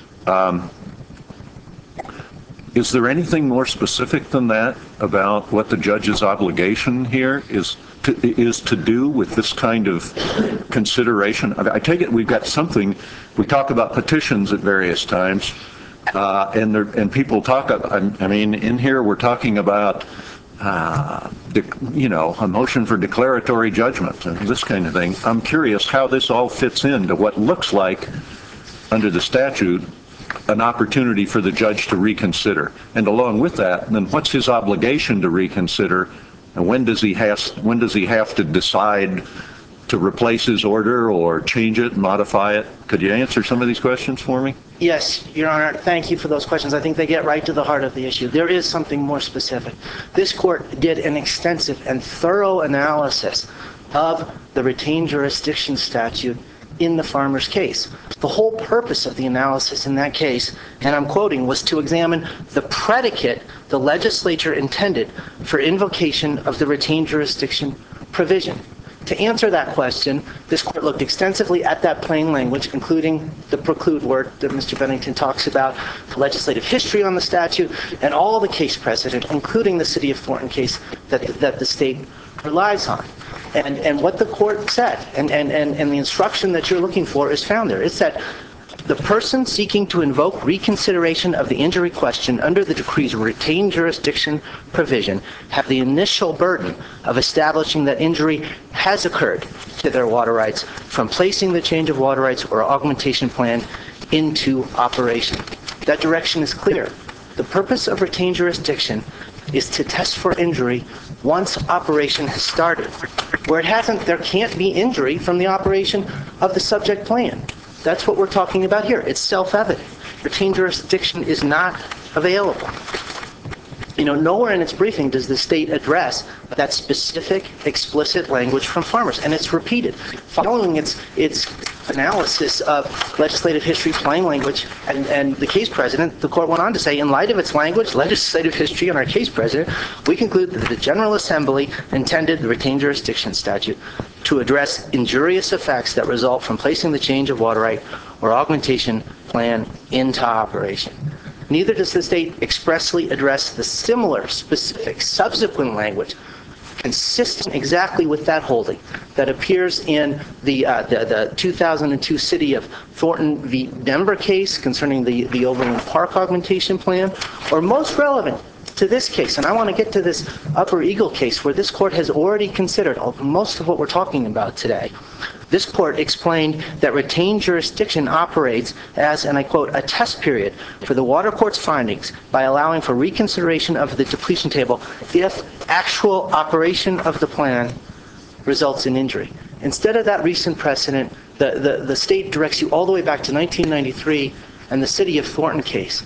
Is there anything more specific than that about what the judge's obligation here is to do with this kind of consideration? I take it we've got something. We talk about petitions at various times, and people talk. I mean, in here we're talking about a motion for declaratory judgment and this kind of thing. I'm curious how this all fits into what looks like, under the statute, an opportunity for the judge to reconsider. And along with that, then what's his obligation to reconsider, and when does he have to decide to replace his order or change it, modify it? Could you answer some of these questions for me? Yes, Your Honor. Thank you for those questions. I think they get right to the heart of the issue. There is something more specific. This court did an extensive and thorough analysis of the retained jurisdiction statute in the farmer's case. The whole purpose of the analysis in that case, and I'm quoting, was to examine the predicate the legislature intended for invocation of the retained jurisdiction provision. To answer that question, this court looked extensively at that plain language, including the preclude word that Mr. Bennington talks about, the legislative history on the statute, and all the case precedent, including the City of Thornton case that the state relies on. And what the court said, and the instruction that you're looking for is found there. It said, the person seeking to invoke reconsideration of the injury question under the decree's retained jurisdiction provision have the initial burden of establishing that injury has occurred to their water rights from placing the change of water rights or augmentation plan into operation. That direction is clear. The purpose of retained jurisdiction is to test for injury once operation has started. Where it hasn't, there can't be injury from the operation of the subject plan. That's what we're talking about here. It's self-evident. Retained jurisdiction is not available. Nowhere in its briefing does the state address that specific, explicit language from farmers, and it's repeated. Following its analysis of legislative history, plain language, and the case precedent, the court went on to say, in light of its language, legislative history, and our case precedent, we conclude that the General Assembly intended the retained jurisdiction statute to address injurious effects that result from placing the change of water right or augmentation plan into operation. Neither does the state expressly address the similar, specific, subsequent language consistent exactly with that holding that appears in the 2002 City of Thornton v. Denver case concerning the Overland Park augmentation plan, or most relevant to this case, and I want to get to this Upper Eagle case where this court has already considered most of what we're talking about today. This court explained that retained jurisdiction operates as, and I quote, a test period for the water court's findings by allowing for reconsideration of the depletion table if actual operation of the plan results in injury. Instead of that recent precedent, the state directs you all the way back to 1993 and the City of Thornton case.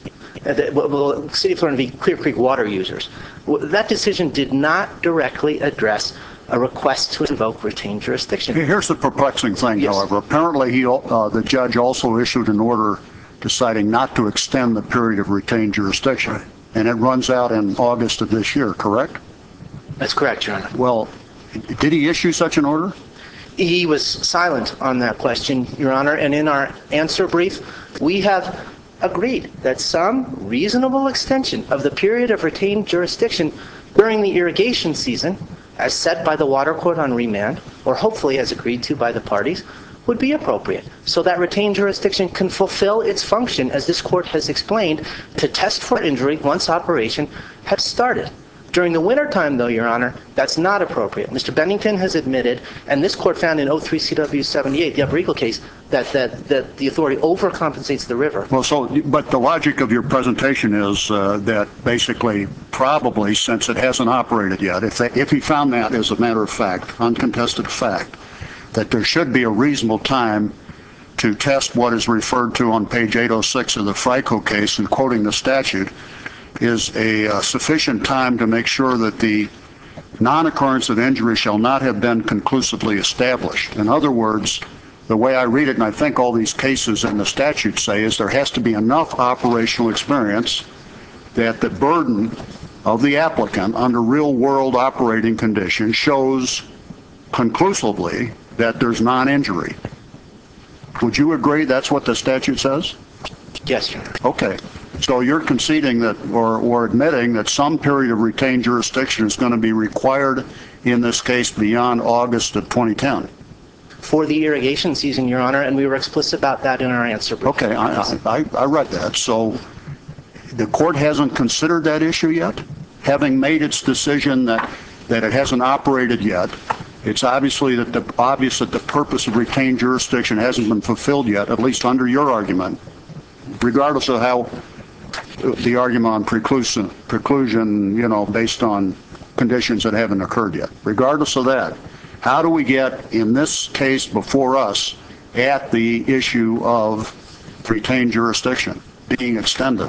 City of Thornton v. Clear Creek water users. That decision did not directly address a request to invoke retained jurisdiction. Here's the perplexing thing, Yes. however. Apparently, the judge also issued an order deciding not to extend the period of retained jurisdiction, and it runs out in August of this year, correct? That's correct, Your Honor. Well, did he issue such an order? He was silent on that question, Your Honor, and in our answer brief, we have agreed that some reasonable extension of the period of retained jurisdiction during the irrigation season, as set by the water court on remand, or hopefully as agreed to by the parties, would be appropriate, so that retained jurisdiction can fulfill its function, as this court has explained, to test for injury once operation has started. During the wintertime, though, Your Honor, that's not appropriate. Mr. Bennington has admitted, and this court found in 03 CW 78, the Upper Eagle case, that the authority overcompensates the river. Well, but the logic of your presentation is that basically, probably, since it hasn't operated yet, if he found that as a matter of fact, uncontested fact, that there should be a reasonable time to test what is referred to on page 806 of the FRICO case, and quoting the statute, is a sufficient time to make sure that the non-occurrence of injury shall not have been conclusively established. In other words, the way I read it, and I think all these cases in the statute say, is there has to be enough operational experience that the burden of the applicant under real-world operating conditions shows conclusively that there's non-injury. Would you agree that's what the statute says? Yes, Your Honor. Okay. So you're conceding that, or admitting that some period of retained jurisdiction is going to be required in this case beyond August of 2010? For the irrigation season, Your Honor, and we were explicit about that in our answer brief. Okay, I read that. So the court hasn't considered that issue yet? Having made its decision that it hasn't operated yet, it's obviously obvious that the purpose of retained jurisdiction hasn't been fulfilled yet, at least under your argument, regardless of how the argument on preclusion, you know, based on conditions that haven't occurred yet. Regardless of that, how do we get, in this case before us, at the issue of retained jurisdiction being extended?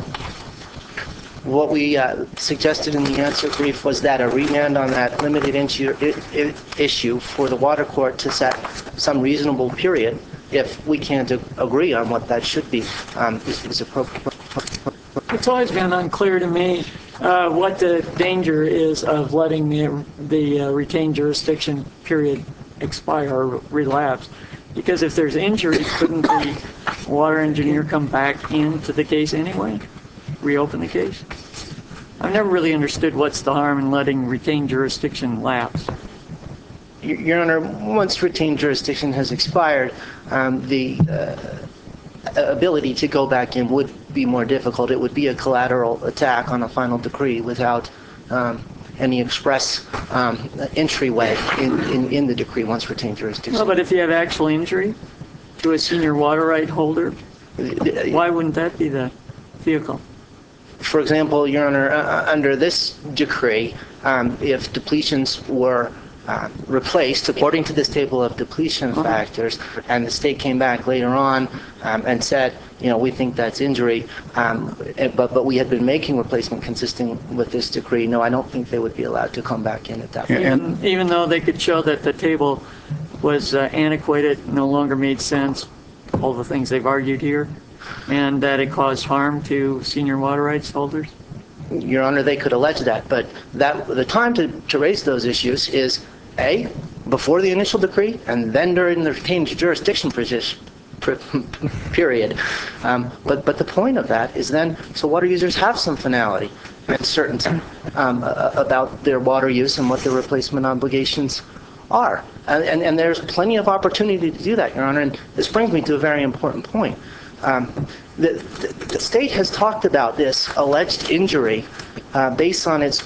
What we suggested in the answer brief was that a remand on that limited issue for the water court to set some reasonable period, if we can't agree on what that should be, is appropriate. It's always been unclear to me what the danger is of letting the retained jurisdiction period expire or relapse. Because if there's injury, couldn't the water engineer come back into the case anyway? Reopen the case? I've never really understood what's the harm in letting retained jurisdiction lapse. Your Honor, once retained jurisdiction has expired, the ability to go back in would be more difficult. It would be a collateral attack on a final decree without any express entryway in the decree once retained jurisdiction. Well, but if you have actual injury to a senior water right holder, why wouldn't that be the vehicle? For example, Your Honor, under this decree, if depletions were replaced according to this table of depletion factors, and the state came back later on and said, you know, we think that's injury, but we had been making replacement consistent with this decree, no, I don't think they would be allowed to come back in at that point. Even though they could show that the table was antiquated, no longer made sense, all the things they've argued here, and that it caused harm to senior water rights holders? Your Honor, they could allege that, but the time to raise those issues is A, before the initial decree, and then during the retained jurisdiction period. But the point of that is then, so water users have some finality and certainty about their water use and what their replacement obligations are. And there's plenty of opportunity to do that, Your Honor, and this brings me to a very important point. The state has talked about this alleged injury based on its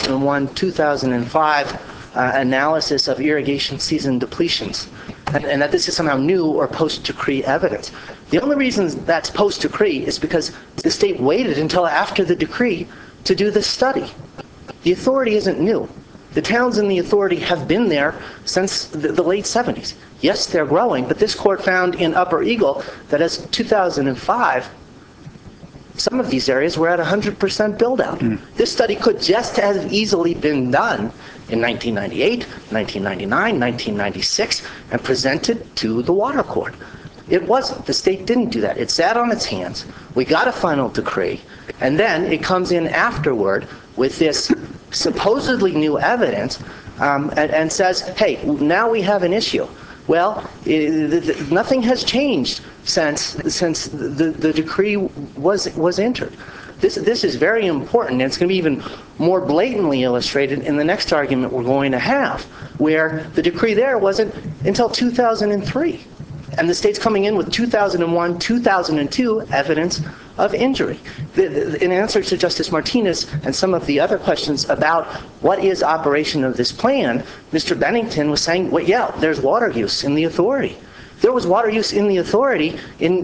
2001-2005 analysis of irrigation season depletions, and that this is somehow new or post-decree evidence. The only reason that's post-decree is because the state waited until after the decree to do this study. The authority isn't new. The towns in the authority have been there since the late 70s. Yes, they're growing, but this court found in Upper Eagle that as 2005, some of these areas were at 100% build-out. This study could just as easily been done in 1998, 1999, 1996, and presented to the Water Court. It wasn't. The state didn't do that. It sat on its hands. We got a final decree, and then it comes in afterward with this supposedly new evidence and says, hey, now we have an issue. Well, nothing has changed since the decree was entered. This is very important, and it's going to be even more blatantly illustrated in the next argument we're going to have, where the decree there wasn't until 2003. And the state's coming in with 2001, 2002 evidence of injury. In answer to Justice Martinez and some of the other questions about what is operation of this plan, Mr. Bennington was saying, well, yeah, there's water use in the authority. There was water use in the authority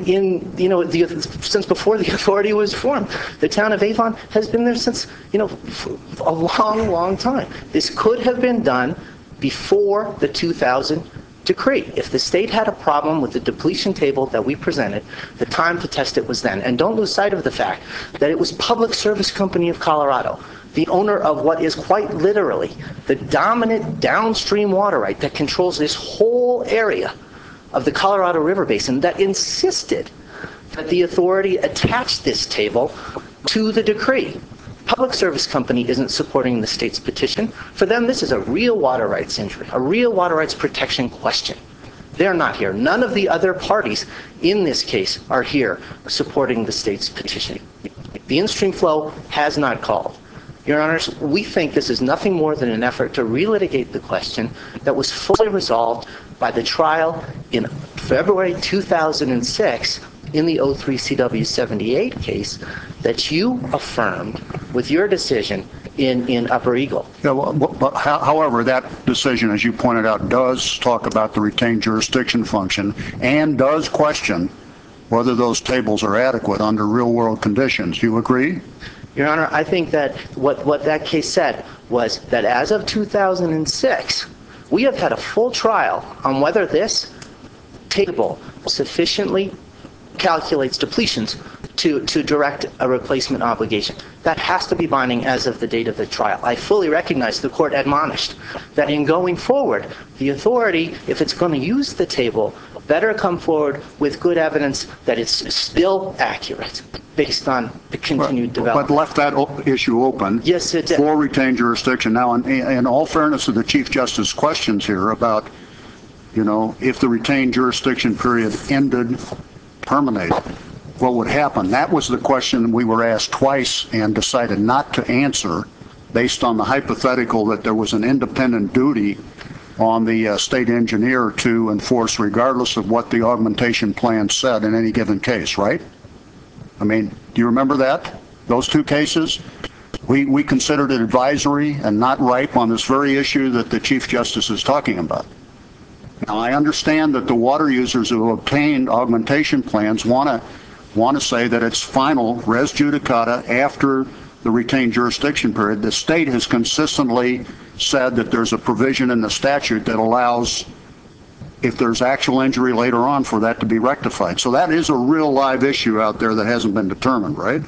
since before the authority was formed. The town of Avon has been there since, a long, long time. This could have been done before the 2000 decree. If the state had a problem with the depletion table that we presented, the time to test it was then. And don't lose sight of the fact that it was Public Service Company of Colorado, the owner of what is quite literally the dominant downstream water right that controls this whole area of the Colorado River Basin, that insisted that the authority attach this table to the decree. Public Service Company isn't supporting the state's petition. For them, this is a real water rights injury, a real water rights protection question. They're not here. None of the other parties in this case are here supporting the state's petition. The in-stream flow has not called. Your Honors, we think this is nothing more than an effort to relitigate the question that was fully resolved by the trial in February 2006 in the 03 CW 78 case that you affirmed with your decision in Upper Eagle. Yeah, however, that decision, as you pointed out, does talk about the retained jurisdiction function and does question whether those tables are adequate under real-world conditions. Do you agree? Your Honor, I think that what that case said was that as of 2006, we have had a full trial on whether this table sufficiently calculates depletions to direct a replacement obligation. That has to be binding as of the date of the trial. I fully recognize the court admonished that in going forward, the authority, if it's going to use the table, better come forward with good evidence that it's still accurate based on the continued development. But left that issue open. Yes, it did. For retained jurisdiction. Now, in all fairness to the Chief Justice's questions here about, if the retained jurisdiction period ended, terminated, what would happen? That was the question we were asked twice and decided not to answer based on the hypothetical that there was an independent duty on the state engineer to enforce regardless of what the augmentation plan said in any given case, right? I mean, do you remember that? Those two cases? We considered it advisory and not ripe on this very issue that the Chief Justice is talking about. Now, I understand that the water users who have obtained augmentation plans want to say that it's final, res judicata, after the retained jurisdiction period. The state has consistently said that there's a provision in the statute that allows, if there's actual injury later on, for that to be rectified. So that is a real live issue out there that hasn't been determined, right?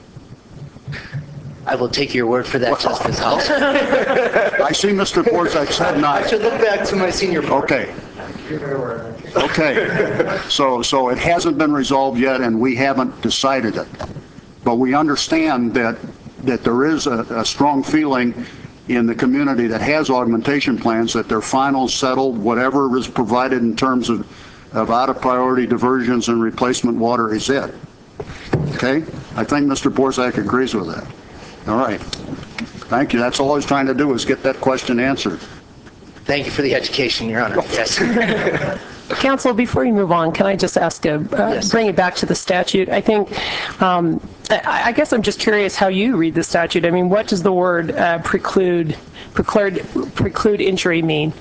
I will take your word for that, Justice House. I see Mr. Borzak said not. I should look back to my senior board. Okay. Okay, so it hasn't been resolved yet, and we haven't decided it. But we understand that there is a strong feeling in the community that has augmentation plans that their final settled, whatever is provided in terms of out-of-priority diversions and replacement water is it. Okay? I think Mr. Borzak agrees with that. All right. Thank you. That's all I was trying to do, is get that question answered. Thank you for the education, Your Honor. Yes. Counsel, before you move on, can I just ask bring it back to the statute? I think, I guess I'm just curious how you read the statute. I mean, what does the word preclude injury mean?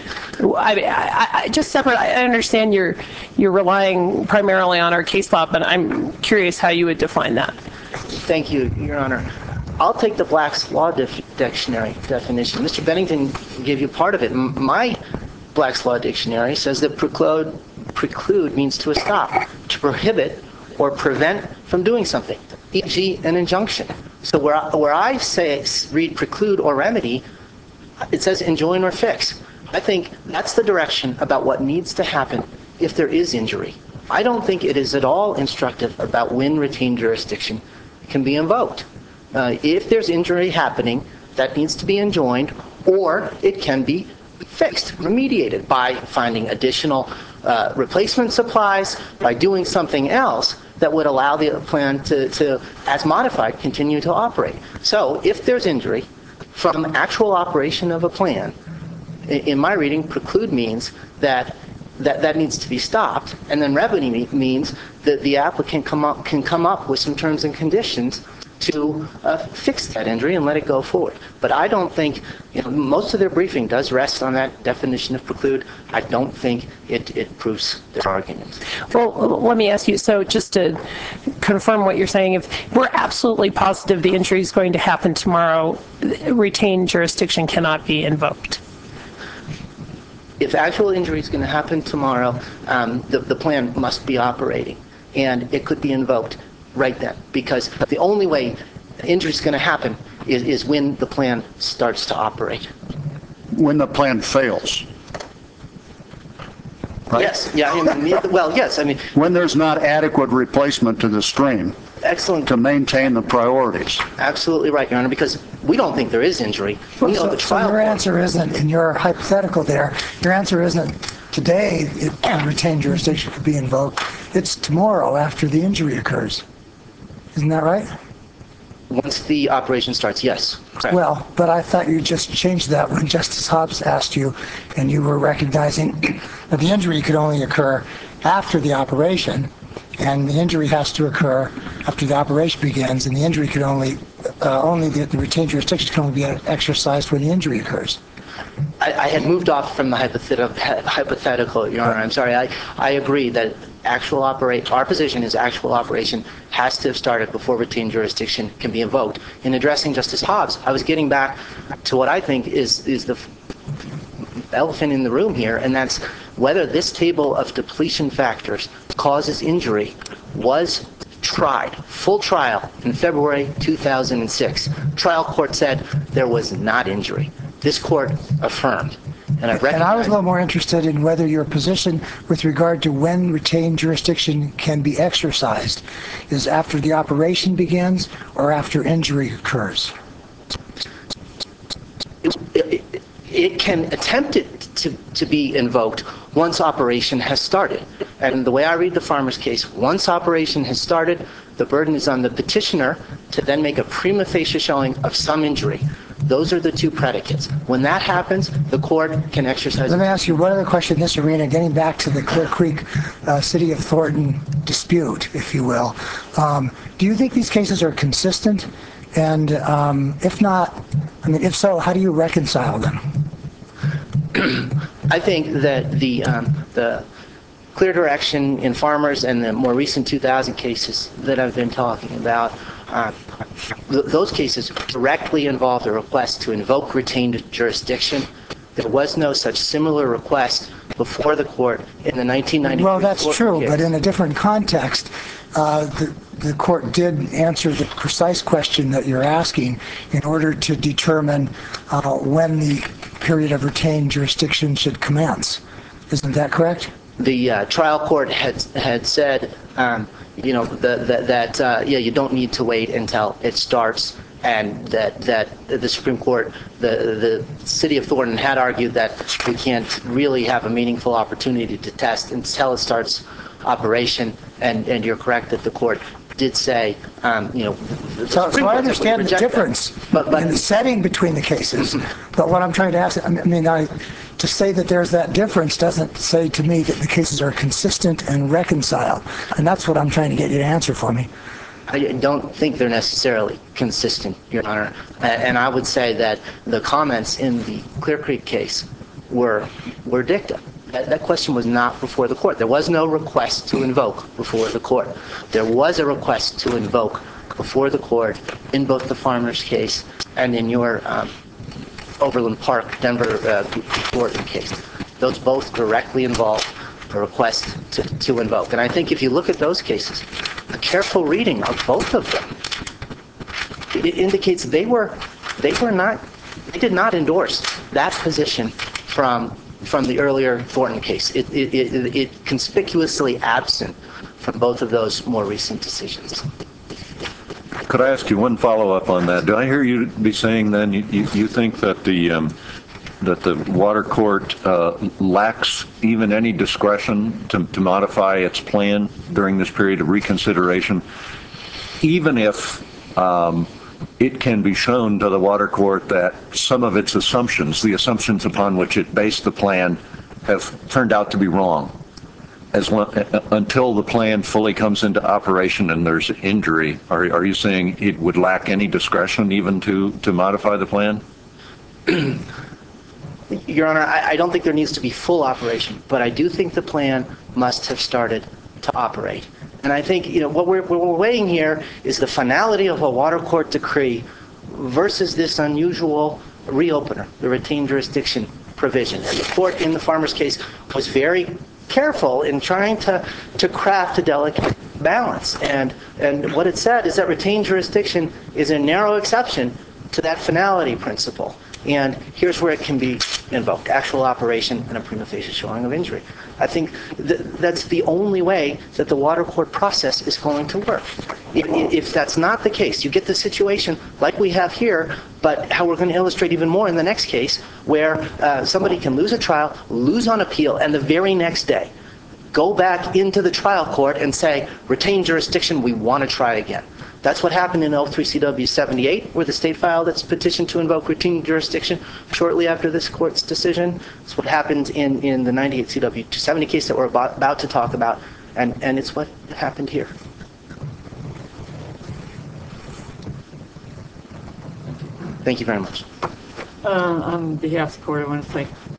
I just separate. I understand you're relying primarily on our case law, but I'm curious how you would define that. Thank you, Your Honor. I'll take the Black's Law Dictionary definition. Mr. Bennington gave you part of it. My Black's Law Dictionary says that preclude means to stop, to prohibit or prevent from doing something, e.g. an injunction. So where I say read preclude or remedy, it says enjoin or fix. I think that's the direction about what needs to happen if there is injury. I don't think it is at all instructive about when retained jurisdiction can be invoked. If there's injury happening, that needs to be enjoined, or it can be fixed, remediated by finding additional replacement supplies, by doing something else that would allow the plan to, as modified, continue to operate. So if there's injury from actual operation of a plan, in my reading, preclude means that needs to be stopped, and then remedy means that the applicant can come up with some terms and conditions to fix that injury and let it go forward. But I don't think, most of their briefing does rest on that definition of preclude. I don't think it proves their arguments. Well, let me ask you, so just to confirm what you're saying, if we're absolutely positive the injury is going to happen tomorrow, retained jurisdiction cannot be invoked. If actual injury is going to happen tomorrow, the plan must be operating, and it could be invoked right then, because the only way injury is going to happen is when the plan starts to operate. When the plan fails. Right? Yes. Yeah. Well, yes. I mean, when there's not adequate replacement to the stream. Excellent. To maintain the priorities. Absolutely right, Your Honor, because we don't think there is injury. We know the trial. So your answer isn't, in your hypothetical there, your answer isn't today retained jurisdiction could be invoked. It's tomorrow after the injury occurs. Isn't that right? Once the operation starts, yes. Correct. Well, but I thought you just changed that when Justice Hobbs asked you, and you were recognizing that the injury could only occur after the operation, and the injury has to occur after the operation begins, and the injury could only the retained jurisdiction can only be exercised when the injury occurs. I had moved off from the hypothetical, Your Honor. I'm sorry. I agree that our position is actual operation has to have started before retained jurisdiction can be invoked. In addressing Justice Hobbs, I was getting back to what I think is the elephant in the room here, and that's whether this table of depletion factors causes injury was tried, full trial in February 2006. Trial court said there was not injury. This court affirmed. And I was a little more interested in whether your position with regard to when retained jurisdiction can be exercised is after the operation begins or after injury occurs. It can attempt it to be invoked once operation has started. And the way I read the Farmer's case, once operation has started, the burden is on the petitioner to then make a prima facie showing of some injury. Those are the two predicates. When that happens, the court can exercise. Let me ask you one other question in this arena, getting back to the Clear Creek City of Thornton dispute, if you will. Do you think these cases are consistent? And if not, if so, how do you reconcile them? I think that the clear direction in Farmers and the more recent 2000 cases that I've been talking about, those cases directly involve the request to invoke retained jurisdiction. There was no such similar request before the court in the 1993 Well, that's true, case. but in a different context, the court did answer the precise question that you're asking in order to determine when the period of retained jurisdiction should commence. Isn't that correct? The trial court had said, that you don't need to wait until it starts, and that the Supreme Court, the city of Thornton had argued that we can't really have a meaningful opportunity to test until it starts operation, and you're correct that the court did say, So I understand the difference in the setting between the cases, but what I'm trying to ask, to say that there's that difference doesn't say to me that the cases are consistent and reconciled, and that's what I'm trying to get you to answer for me. I don't think they're necessarily consistent, Your Honor, and I would say that the comments in the Clear Creek case were dicta. That question was not before the court. There was no request to invoke before the court. There was a request to invoke before the court in both the Farmers case and in your Overland Park, Denver, Thornton case. Those both directly involve a request to invoke. And I think if you look at those cases, a careful reading of both of them, it indicates they did not endorse that position from the earlier Thornton case. It conspicuously absent from both of those more recent decisions. Could I ask you one follow-up on that? Do I hear you be saying then you think that the water court lacks even any discretion to modify its plan during this period of reconsideration, even if it can be shown to the water court that some of its assumptions, the assumptions upon which it based the plan, have turned out to be wrong, until the plan fully comes into operation and there's injury? Are you saying it would lack any discretion even to modify the plan? Your Honor, I don't think there needs to be full operation, but I do think the plan must have started to operate. And I think what we're weighing here is the finality of a water court decree versus this unusual reopener, the retained jurisdiction provision. And the court in the Farmers case was very careful in trying to craft a delicate balance. And what it said is that retained jurisdiction is a narrow exception to that finality principle. And here's where it can be invoked: actual operation and a prima facie showing of injury. I think that's the only way that the water court process is going to work. If that's not the case, you get the situation like we have here, but how we're going to illustrate even more in the next case, where somebody can lose a trial, lose on appeal, and the very next day go back into the trial court and say, retained jurisdiction, we want to try again. That's what happened in 03CW 78, where the state filed its petition to invoke retained jurisdiction shortly after this court's decision. It's what happened in the 98 CW 270 case that we're about to talk about, and it's what happened here. Thank you very much. On behalf of the court, I want to thank